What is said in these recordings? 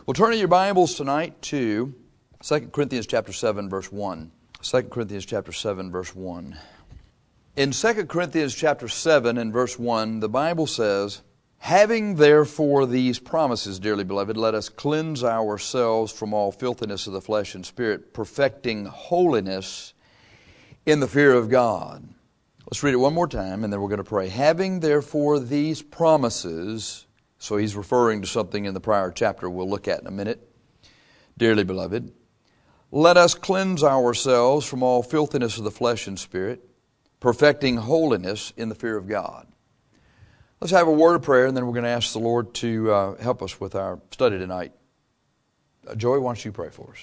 Well, turn to your Bibles tonight to 2 Corinthians chapter 7, verse 1. 2 Corinthians chapter 7, verse 1. In 2 Corinthians chapter 7 and verse 1, the Bible says, "Having therefore these promises, dearly beloved, let us cleanse ourselves from all filthiness of the flesh and spirit, perfecting holiness in the fear of God." Let's read it one more time and then we're going to pray. "Having therefore these promises," so he's referring to something in the prior chapter we'll look at in a minute. "Dearly beloved, let us cleanse ourselves from all filthiness of the flesh and spirit, perfecting holiness in the fear of God." Let's have a word of prayer and then we're going to ask the Lord to help us with our study tonight. Joey, why don't you pray for us?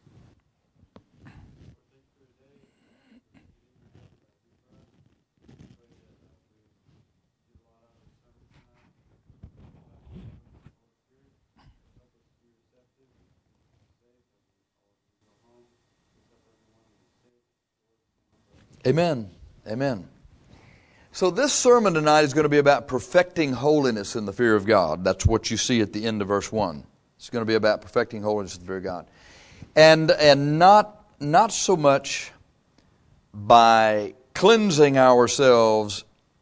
Amen. Amen. So this sermon tonight is going to be about perfecting holiness in the fear of God. That's what you see at the end of verse 1. It's going to be about perfecting holiness in the fear of God. And not so much by cleansing ourselves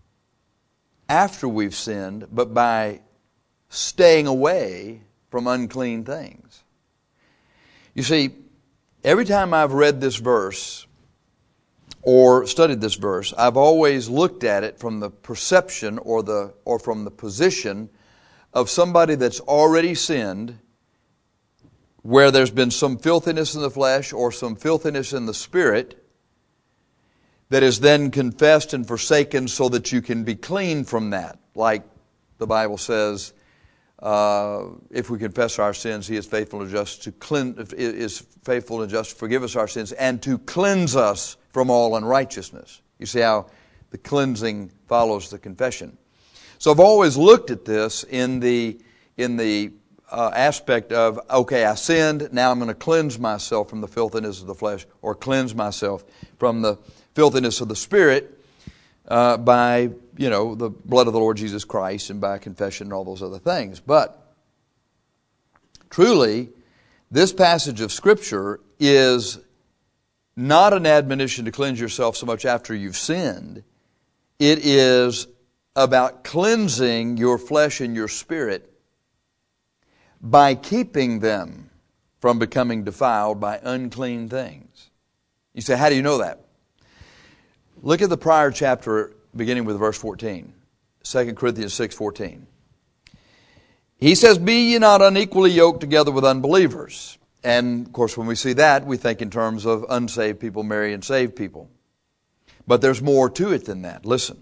after we've sinned, but by staying away from unclean things. You see, every time I've read this verse or studied this verse, I've always looked at it from the perception or from the position of somebody that's already sinned, where there's been some filthiness in the flesh or some filthiness in the spirit that is then confessed and forsaken so that you can be clean from that. Like the Bible says, if we confess our sins, He is faithful and just to forgive us our sins and to cleanse us from all unrighteousness. You see how the cleansing follows the confession. So I've always looked at this in the aspect of, okay, I sinned, now I'm going to cleanse myself from the filthiness of the flesh, or cleanse myself from the filthiness of the spirit by, the blood of the Lord Jesus Christ and by confession and all those other things. But truly, this passage of Scripture is not an admonition to cleanse yourself so much after you've sinned. It is about cleansing your flesh and your spirit by keeping them from becoming defiled by unclean things. You say, how do you know that? Look at the prior chapter beginning with verse 14. 2 Corinthians 6:14. He says, "Be ye not unequally yoked together with unbelievers." And, of course, when we see that, we think in terms of unsaved people marrying saved people. But there's more to it than that. Listen.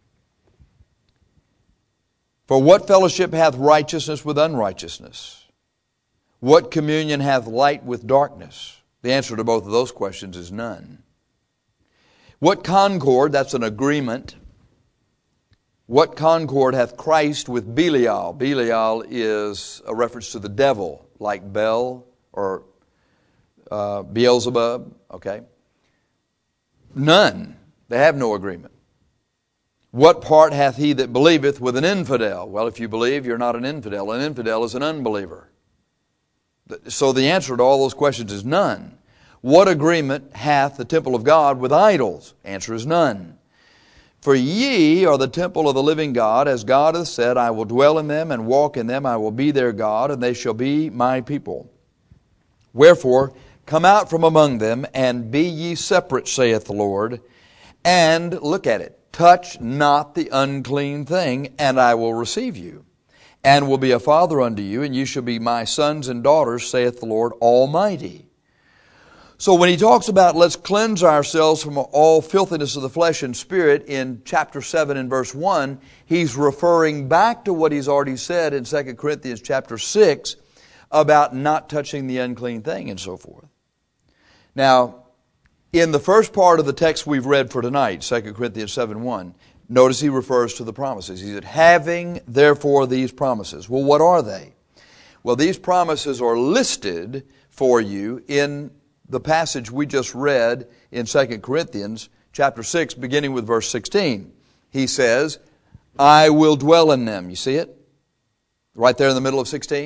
"For what fellowship hath righteousness with unrighteousness? What communion hath light with darkness?" The answer to both of those questions is none. "What concord," that's an agreement, "what concord hath Christ with Belial?" Belial is a reference to the devil, like Bel or Beelzebub, okay? None. They have no agreement. "What part hath he that believeth with an infidel?" Well, if you believe, you're not an infidel. An infidel is an unbeliever. So the answer to all those questions is none. "What agreement hath the temple of God with idols?" Answer is none. "For ye are the temple of the living God, as God hath said, I will dwell in them and walk in them. I will be their God, and they shall be my people. Wherefore, come out from among them, and be ye separate, saith the Lord. And," look at it, "touch not the unclean thing, and I will receive you. And will be a father unto you, and you shall be my sons and daughters, saith the Lord Almighty." So when he talks about let's cleanse ourselves from all filthiness of the flesh and spirit in chapter 7 and verse 1, he's referring back to what he's already said in 2 Corinthians chapter 6 about not touching the unclean thing and so forth. Now, in the first part of the text we've read for tonight, 2 Corinthians 7:1, notice he refers to the promises. He said, "Having therefore these promises." Well, what are they? Well, these promises are listed for you in the passage we just read in 2 Corinthians chapter 6, beginning with verse 16. He says, "I will dwell in them." You see it? Right there in the middle of 16.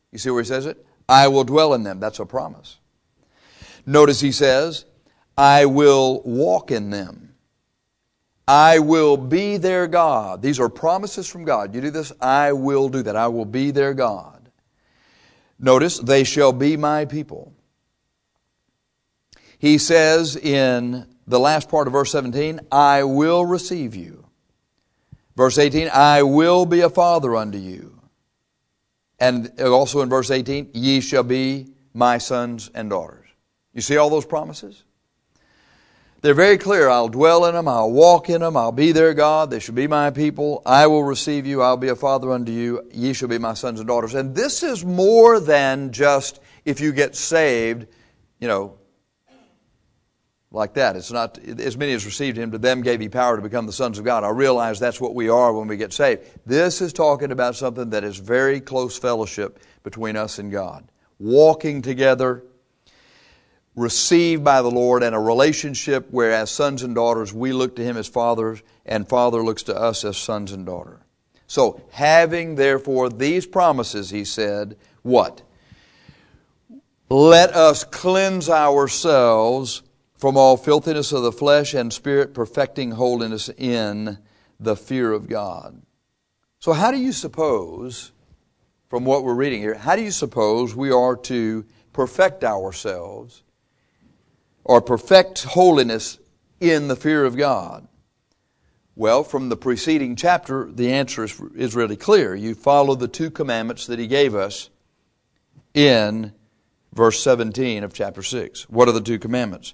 You see where he says it? I will dwell in them. That's a promise. Notice he says, I will walk in them. I will be their God. These are promises from God. You do this, I will do that. I will be their God. Notice, they shall be my people. He says in the last part of verse 17, I will receive you. Verse 18, I will be a father unto you. And also in verse 18, ye shall be my sons and daughters. You see all those promises? They're very clear. I'll dwell in them. I'll walk in them. I'll be their God. They shall be my people. I will receive you. I'll be a father unto you. Ye shall be my sons and daughters. And this is more than just if you get saved, like that. It's not, as many as received him, to them gave he power to become the sons of God. I realize that's what we are when we get saved. This is talking about something that is very close fellowship between us and God. Walking together, received by the Lord, and a relationship where as sons and daughters we look to him as fathers and Father looks to us as sons and daughters. So, having therefore these promises, he said, what? Let us cleanse ourselves from all filthiness of the flesh and spirit, perfecting holiness in the fear of God. So how do you suppose, from what we're reading here, how do you suppose we are to perfect ourselves or perfect holiness in the fear of God? Well, from the preceding chapter, the answer is really clear. You follow the 2 commandments that he gave us in verse 17 of chapter 6. What are the 2 commandments?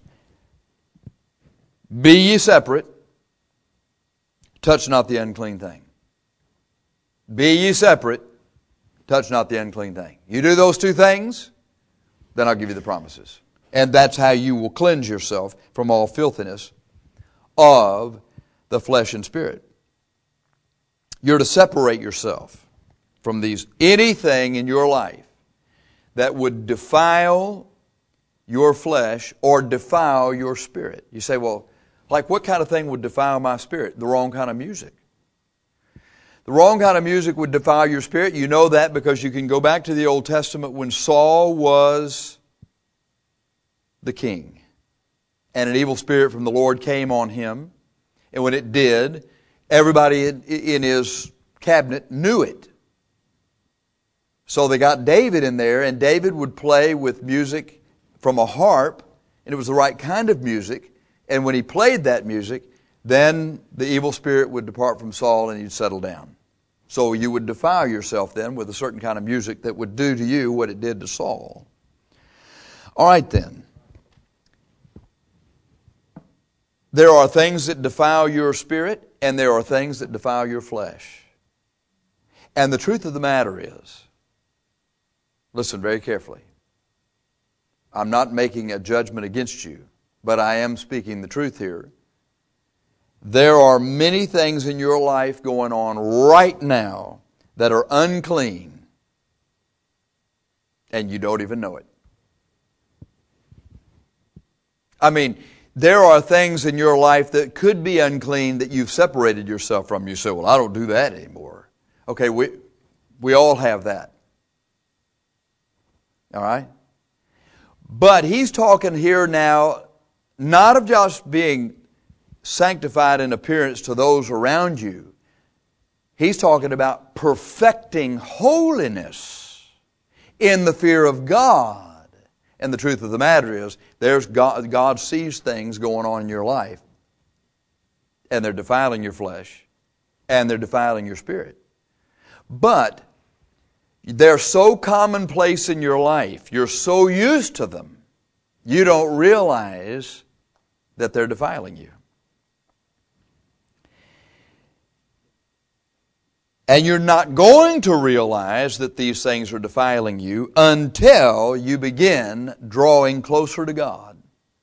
Be ye separate, touch not the unclean thing. Be ye separate, touch not the unclean thing. You do those 2 things, then I'll give you the promises. And that's how you will cleanse yourself from all filthiness of the flesh and spirit. You're to separate yourself from anything in your life that would defile your flesh or defile your spirit. You say, well, like what kind of thing would defile my spirit? The wrong kind of music. The wrong kind of music would defile your spirit. You know that because you can go back to the Old Testament when Saul was the king. And an evil spirit from the Lord came on him. And when it did, everybody in his cabinet knew it. So they got David in there, and David would play with music from a harp, and it was the right kind of music. And when he played that music, then the evil spirit would depart from Saul and he'd settle down. So you would defile yourself then with a certain kind of music that would do to you what it did to Saul. All right then. There are things that defile your spirit, and there are things that defile your flesh. And the truth of the matter is, listen very carefully. I'm not making a judgment against you, but I am speaking the truth here. There are many things in your life going on right now that are unclean, and you don't even know it. I mean, there are things in your life that could be unclean that you've separated yourself from. You say, well, I don't do that anymore. Okay, we all have that. All right? But he's talking here now not of just being sanctified in appearance to those around you. He's talking about perfecting holiness in the fear of God. And the truth of the matter is, God sees things going on in your life, and they're defiling your flesh, and they're defiling your spirit. But they're so commonplace in your life, you're so used to them, you don't realize that they're defiling you. And you're not going to realize that these things are defiling you until you begin drawing closer to God.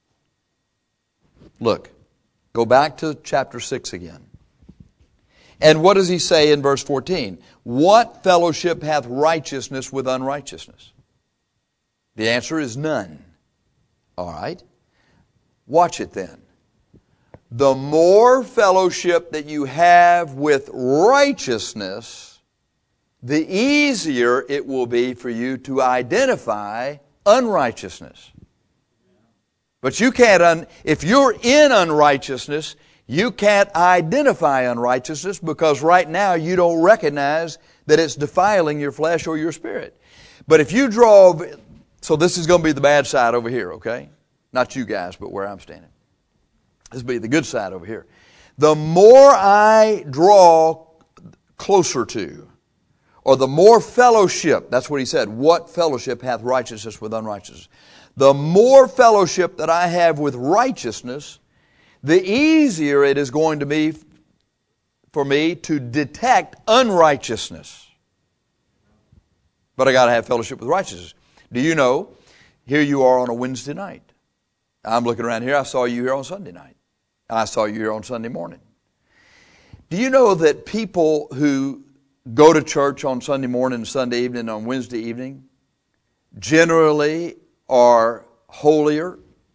Look, go back to chapter 6 again. And what does he say in verse 14? What fellowship hath righteousness with unrighteousness? The answer is none. All right? Watch it then. The more fellowship that you have with righteousness, the easier it will be for you to identify unrighteousness. But you can't, if you're in unrighteousness, you can't identify unrighteousness because right now you don't recognize that it's defiling your flesh or your spirit. But if you so this is going to be the bad side over here, okay? Not you guys, but where I'm standing. This will be the good side over here. The more I draw closer to, or the more fellowship, that's what he said, what fellowship hath righteousness with unrighteousness? The more fellowship that I have with righteousness, the easier it is going to be for me to detect unrighteousness. But I got to have fellowship with righteousness. Do you know, here you are on a Wednesday night. I'm looking around here, I saw you here on Sunday night. And I saw you here on Sunday morning. Do you know that people who go to church on Sunday morning, Sunday evening, on Wednesday evening, generally are holier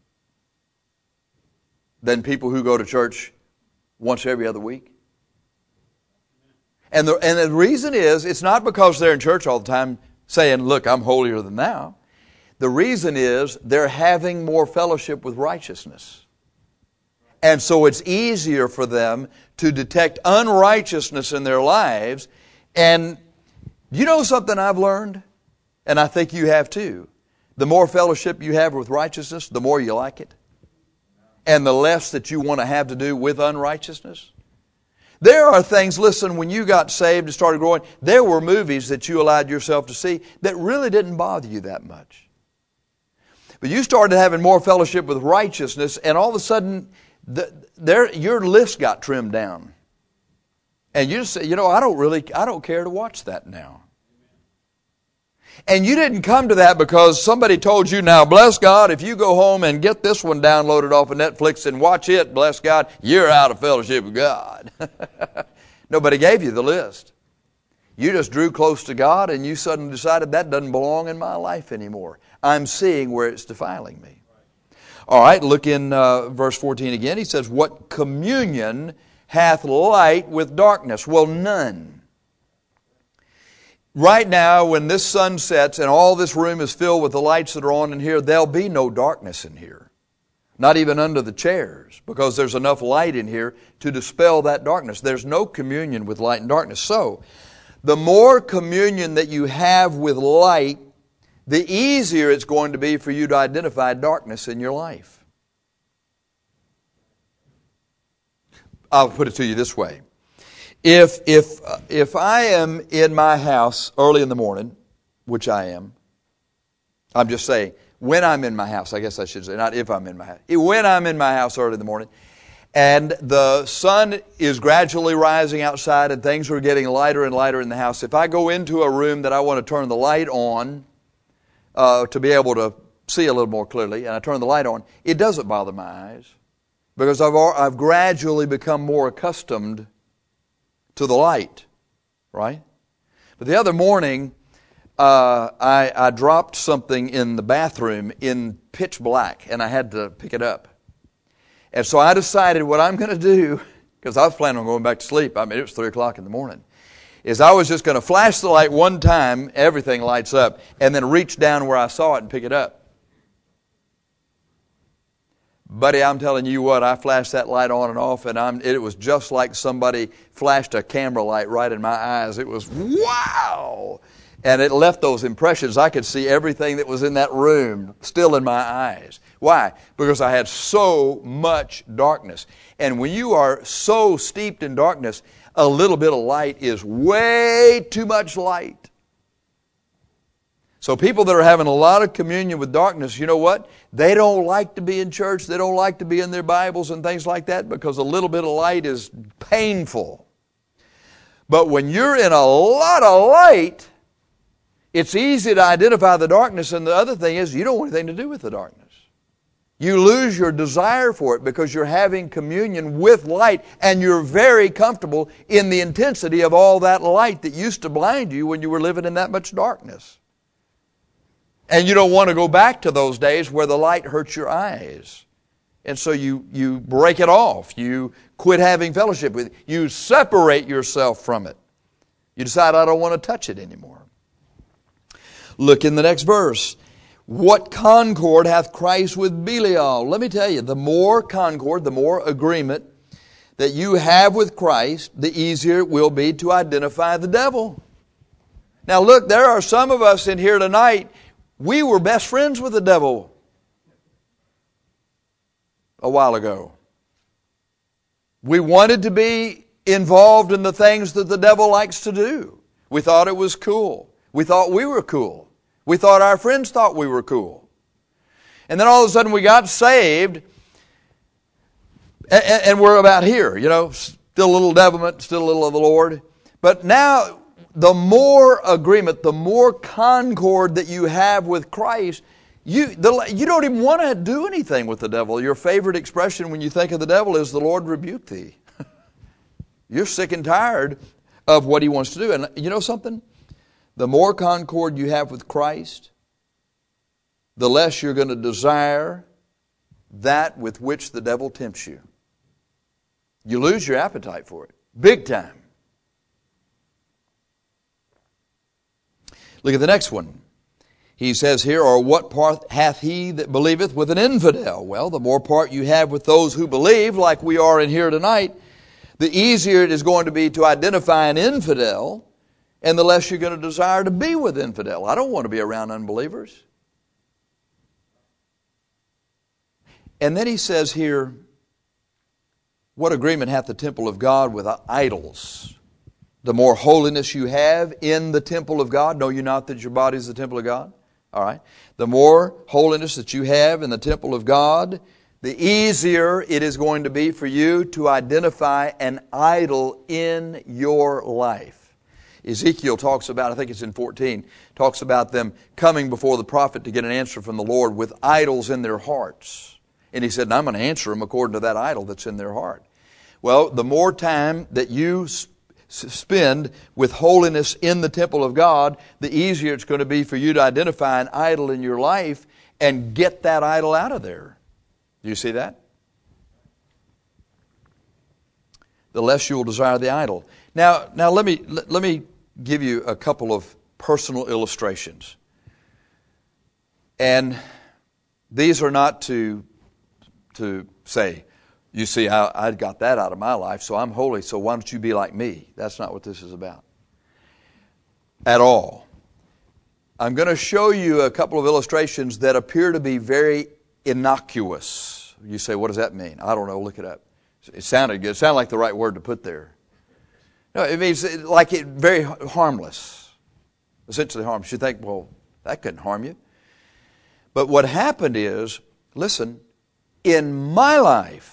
than people who go to church once every other week? And the reason is, it's not because they're in church all the time saying, look, I'm holier than thou. The reason is they're having more fellowship with righteousness. And so it's easier for them to detect unrighteousness in their lives. And you know something I've learned? And I think you have too. The more fellowship you have with righteousness, the more you like it. And the less that you want to have to do with unrighteousness. There are things, listen, when you got saved and started growing, there were movies that you allowed yourself to see that really didn't bother you that much. But you started having more fellowship with righteousness, and all of a sudden, your list got trimmed down. And you just say, I don't care to watch that now. And you didn't come to that because somebody told you, now bless God, if you go home and get this one downloaded off of Netflix and watch it, bless God, you're out of fellowship with God. Nobody gave you the list. You just drew close to God and you suddenly decided that doesn't belong in my life anymore. I'm seeing where it's defiling me. All right, look in verse 14 again. He says, what communion hath light with darkness? Well, none. Right now, when this sun sets and all this room is filled with the lights that are on in here, there'll be no darkness in here. Not even under the chairs, because there's enough light in here to dispel that darkness. There's no communion with light and darkness. So, the more communion that you have with light, the easier it's going to be for you to identify darkness in your life. I'll put it to you this way. If I am in my house early in the morning, which I am, I'm just saying, when I'm in my house, I guess I should say, not if I'm in my house. When I'm in my house early in the morning, and the sun is gradually rising outside and things are getting lighter and lighter in the house, if I go into a room that I want to turn the light on to be able to see a little more clearly, and I turn the light on, it doesn't bother my eyes because I've gradually become more accustomed to the light, right? But the other morning, I dropped something in the bathroom in pitch black, and I had to pick it up. And so I decided what I'm going to do, because I was planning on going back to sleep. I mean, it was 3 o'clock in the morning, is I was just going to flash the light one time, everything lights up, and then reach down where I saw it and pick it up. Buddy, I'm telling you what, I flashed that light on and off, and it was just like somebody flashed a camera light right in my eyes. It was, wow! And it left those impressions. I could see everything that was in that room still in my eyes. Why? Because I had so much darkness. And when you are so steeped in darkness, a little bit of light is way too much light. So people that are having a lot of communion with darkness, you know what? They don't like to be in church. They don't like to be in their Bibles and things like that because a little bit of light is painful. But when you're in a lot of light, it's easy to identify the darkness. And the other thing is you don't want anything to do with the darkness. You lose your desire for it because you're having communion with light and you're very comfortable in the intensity of all that light that used to blind you when you were living in that much darkness. And you don't want to go back to those days where the light hurts your eyes. And so you break it off. You quit having fellowship with it. You separate yourself from it. You decide, I don't want to touch it anymore. Look in the next verse. What concord hath Christ with Belial? Let me tell you, the more concord, the more agreement that you have with Christ, the easier it will be to identify the devil. Now look, there are some of us in here tonight, we were best friends with the devil a while ago. We wanted to be involved in the things that the devil likes to do. We thought it was cool. We thought we were cool. We thought our friends thought we were cool. And then all of a sudden we got saved, and we're about here, still a little devilment, still a little of the Lord. But now, the more agreement, the more concord that you have with Christ, you don't even want to do anything with the devil. Your favorite expression when you think of the devil is, the Lord rebuke thee. You're sick and tired of what he wants to do. And you know something? The more concord you have with Christ, the less you're going to desire that with which the devil tempts you. You lose your appetite for it. Big time. Look at the next one. He says here, or what part hath he that believeth with an infidel? Well, the more part you have with those who believe, like we are in here tonight, the easier it is going to be to identify an infidel, and the less you're going to desire to be with infidel. I don't want to be around unbelievers. And then he says here, what agreement hath the temple of God with idols? The more holiness you have in the temple of God, know you not that your body is the temple of God? All right. The more holiness that you have in the temple of God, the easier it is going to be for you to identify an idol in your life. Ezekiel talks about, I think it's in 14, talks about them coming before the prophet to get an answer from the Lord with idols in their hearts. And he said, I'm going to answer them according to that idol that's in their heart. Well, the more time that you spend with holiness in the temple of God, the easier it's going to be for you to identify an idol in your life and get that idol out of there. Do you see that? The less you will desire the idol. Now let me give you a couple of personal illustrations. And these are not to say, you see, I got that out of my life, so I'm holy, so why don't you be like me? That's not what this is about. At all. I'm going to show you a couple of illustrations that appear to be very innocuous. You say, what does that mean? I don't know, look it up. It sounded good. It sounded like the right word to put there. No, it means like it very harmless. Essentially harmless. You think, well, that couldn't harm you. But what happened is, listen, in my life,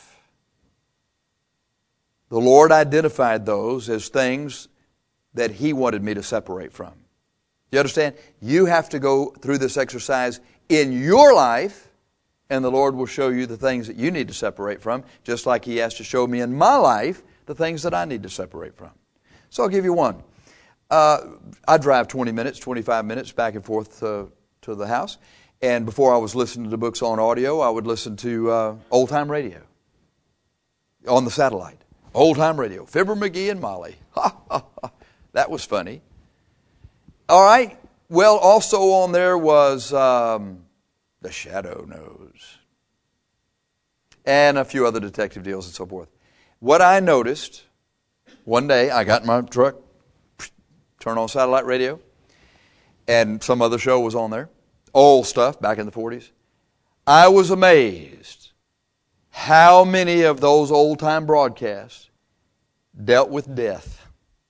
the Lord identified those as things that He wanted me to separate from. You understand? You have to go through this exercise in your life, and the Lord will show you the things that you need to separate from, just like He has to show me in my life the things that I need to separate from. So I'll give you one. I drive 20 minutes, 25 minutes back and forth to the house. And before I was listening to books on audio, I would listen to old-time radio on the satellite. Old-time radio. Fibber McGee and Molly. That was funny. All right. Well, also on there was The Shadow Knows. And a few other detective deals and so forth. What I noticed, one day I got in my truck, turned on satellite radio, and some other show was on there. Old stuff back in the 40s. I was amazed how many of those old-time broadcasts dealt with death.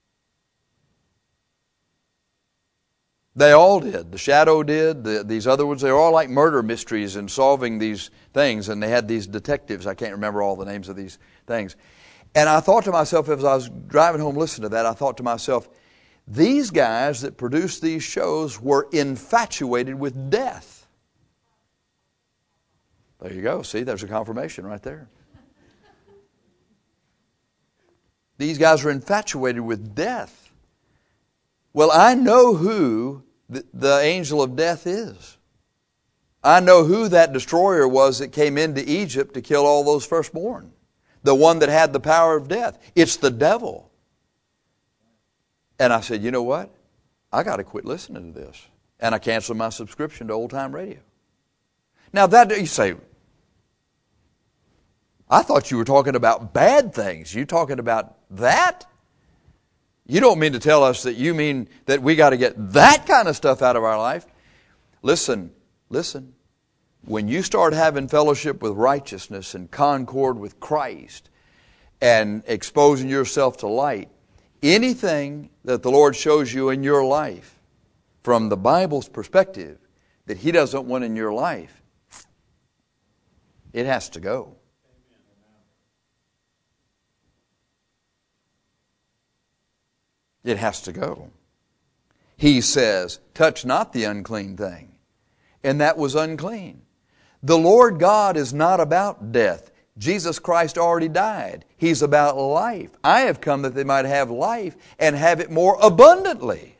They all did. The Shadow did. These other ones, they were all like murder mysteries and solving these things. And they had these detectives. I can't remember all the names of these things. And I thought to myself, as I was driving home listening to that, I thought to myself, these guys that produced these shows were infatuated with death. There you go. See, there's a confirmation right there. These guys are infatuated with death. Well, I know who the angel of death is. I know who that destroyer was that came into Egypt to kill all those firstborn. The one that had the power of death. It's the devil. And I said, you know what? I got to quit listening to this. And I canceled my subscription to Old Time Radio. Now that, you say, I thought you were talking about bad things. You talking about that? You don't mean to tell us that you mean that we got to get that kind of stuff out of our life? Listen. When you start having fellowship with righteousness and concord with Christ and exposing yourself to light, anything that the Lord shows you in your life from the Bible's perspective that He doesn't want in your life, it has to go. It has to go. He says, touch not the unclean thing. And that was unclean. The Lord God is not about death. Jesus Christ already died. He's about life. I have come that they might have life and have it more abundantly.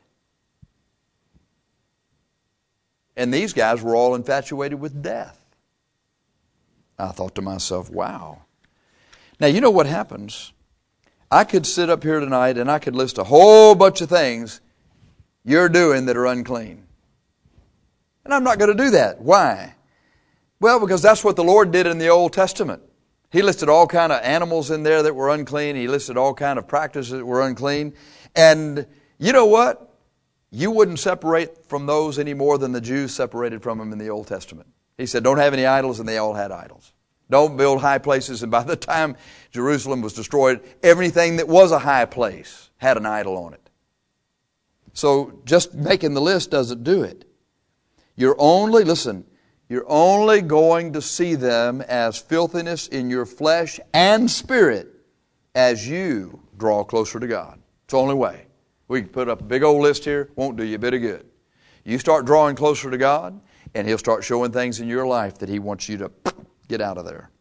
And these guys were all infatuated with death. I thought to myself, wow. Now, you know what happens? I could sit up here tonight and I could list a whole bunch of things you're doing that are unclean. And I'm not going to do that. Why? Well, because that's what the Lord did in the Old Testament. He listed all kind of animals in there that were unclean. He listed all kind of practices that were unclean. And you know what? You wouldn't separate from those any more than the Jews separated from them in the Old Testament. He said, don't have any idols, and they all had idols. Don't build high places. And by the time Jerusalem was destroyed, everything that was a high place had an idol on it. So just making the list doesn't do it. You're only going to see them as filthiness in your flesh and spirit as you draw closer to God. It's the only way. We can put up a big old list here, won't do you a bit of good. You start drawing closer to God, and He'll start showing things in your life that He wants you to get out of there.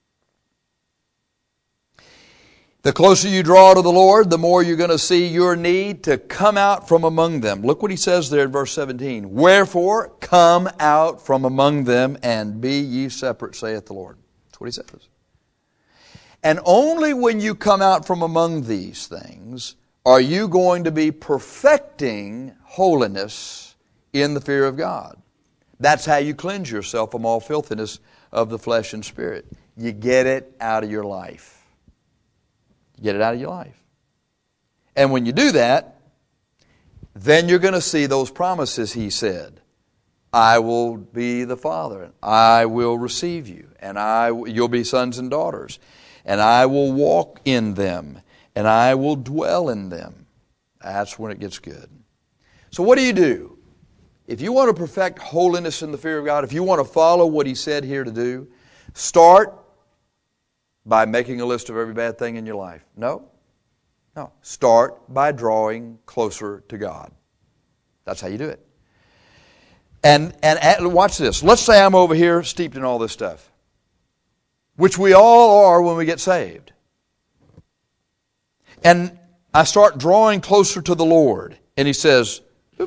The closer you draw to the Lord, the more you're going to see your need to come out from among them. Look what He says there in verse 17. Wherefore, come out from among them and be ye separate, saith the Lord. That's what He says. And only when you come out from among these things are you going to be perfecting holiness in the fear of God. That's how you cleanse yourself from all filthiness of the flesh and spirit. You get it out of your life. Get it out of your life. And when you do that, then you're going to see those promises He said. I will be the Father. I will receive you. And you'll be sons and daughters. And I will walk in them. And I will dwell in them. That's when it gets good. So what do? If you want to perfect holiness in the fear of God, if you want to follow what He said here to do, start by making a list of every bad thing in your life. No. Start by drawing closer to God. That's how you do it. And watch this. Let's say I'm over here steeped in all this stuff, which we all are when we get saved. And I start drawing closer to the Lord. And He says,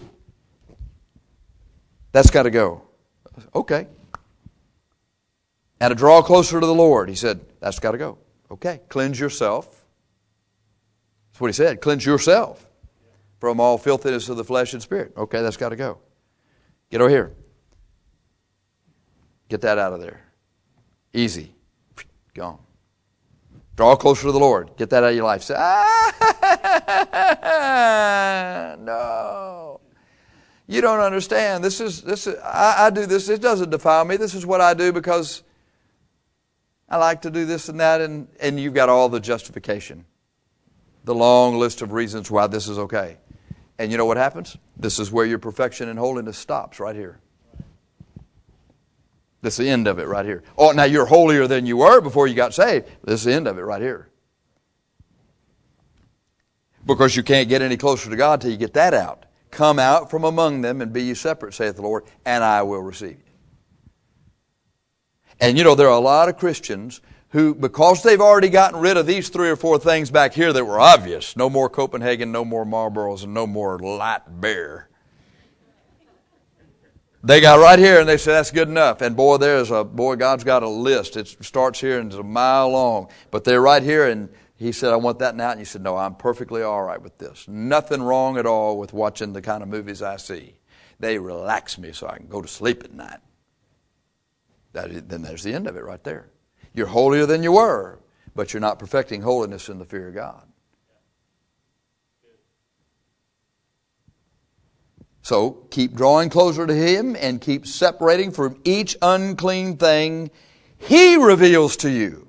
that's got to go. Okay. And to draw closer to the Lord, He said, that's got to go. Okay, cleanse yourself. That's what He said, cleanse yourself from all filthiness of the flesh and spirit. Okay, that's got to go. Get over here. Get that out of there. Easy. Gone. Draw closer to the Lord. Get that out of your life. Say, no. You don't understand. This is I do this. It doesn't defile me. This is what I do because I like to do this and that, and you've got all the justification. The long list of reasons why this is okay. And you know what happens? This is where your perfection and holiness stops, right here. This is the end of it right here. Oh, now you're holier than you were before you got saved. This is the end of it right here. Because you can't get any closer to God till you get that out. Come out from among them and be ye separate, saith the Lord, and I will receive you. And you know, there are a lot of Christians who, because they've already gotten rid of these 3 or 4 things back here that were obvious, no more Copenhagen, no more Marlboros, and no more light beer. They got right here and they said, that's good enough. And boy, God's got a list. It starts here and it's a mile long. But they're right here and He said, I want that now. And you said, no, I'm perfectly all right with this. Nothing wrong at all with watching the kind of movies I see. They relax me so I can go to sleep at night. Then there's the end of it right there. You're holier than you were, but you're not perfecting holiness in the fear of God. So keep drawing closer to Him and keep separating from each unclean thing He reveals to you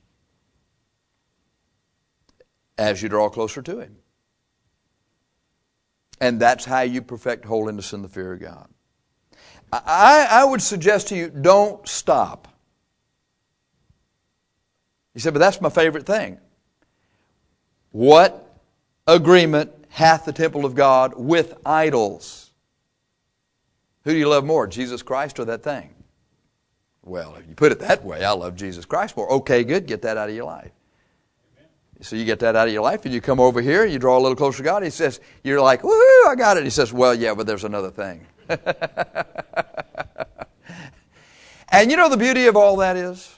as you draw closer to Him. And that's how you perfect holiness in the fear of God. I would suggest to you, don't stop. You said, but that's my favorite thing. What agreement hath the temple of God with idols? Who do you love more, Jesus Christ or that thing? Well, if you put it that way, I love Jesus Christ more. Okay, good, get that out of your life. So you get that out of your life and you come over here and you draw a little closer to God. He says, you're like, woohoo, I got it. He says, well, yeah, but there's another thing. And you know the beauty of all that is?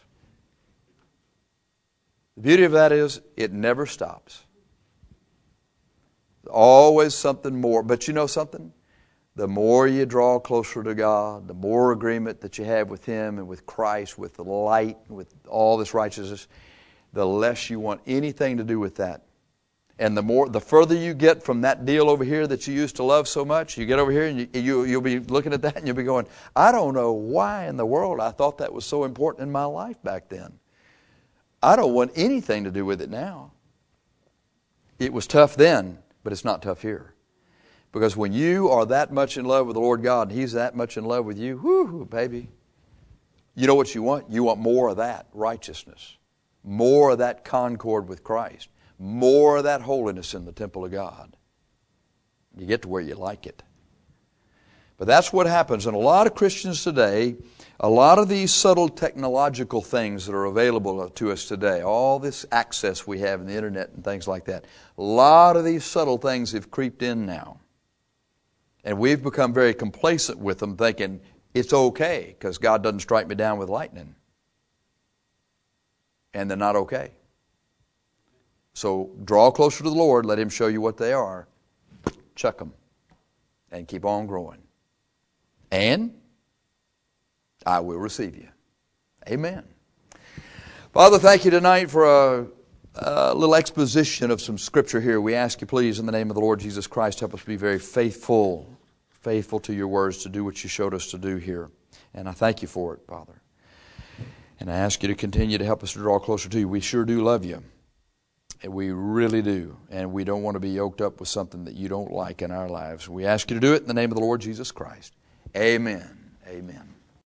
The beauty of that is it never stops. There's always something more. But you know something? The more you draw closer to God, the more agreement that you have with Him and with Christ, with the light, with all this righteousness, the less you want anything to do with that. And the further you get from that deal over here that you used to love so much, you get over here and you'll be looking at that and you'll be going, I don't know why in the world I thought that was so important in my life back then. I don't want anything to do with it now. It was tough then, but it's not tough here. Because when you are that much in love with the Lord God and He's that much in love with you, whoo, baby, you know what you want? You want more of that righteousness. More of that concord with Christ. More of that holiness in the temple of God. You get to where you like it. But that's what happens. And a lot of Christians today, a lot of these subtle technological things that are available to us today, all this access we have in the internet and things like that, a lot of these subtle things have creeped in now. And we've become very complacent with them, thinking it's okay because God doesn't strike me down with lightning. And they're not okay. So draw closer to the Lord, let Him show you what they are, chuck them, and keep on growing. And I will receive you. Amen. Father, thank you tonight for a little exposition of some Scripture here. We ask you, please, in the name of the Lord Jesus Christ, help us be very faithful to your words, to do what you showed us to do here. And I thank you for it, Father. And I ask you to continue to help us to draw closer to you. We sure do love you. And we really do. And we don't want to be yoked up with something that you don't like in our lives. We ask you to do it in the name of the Lord Jesus Christ. Amen. Amen.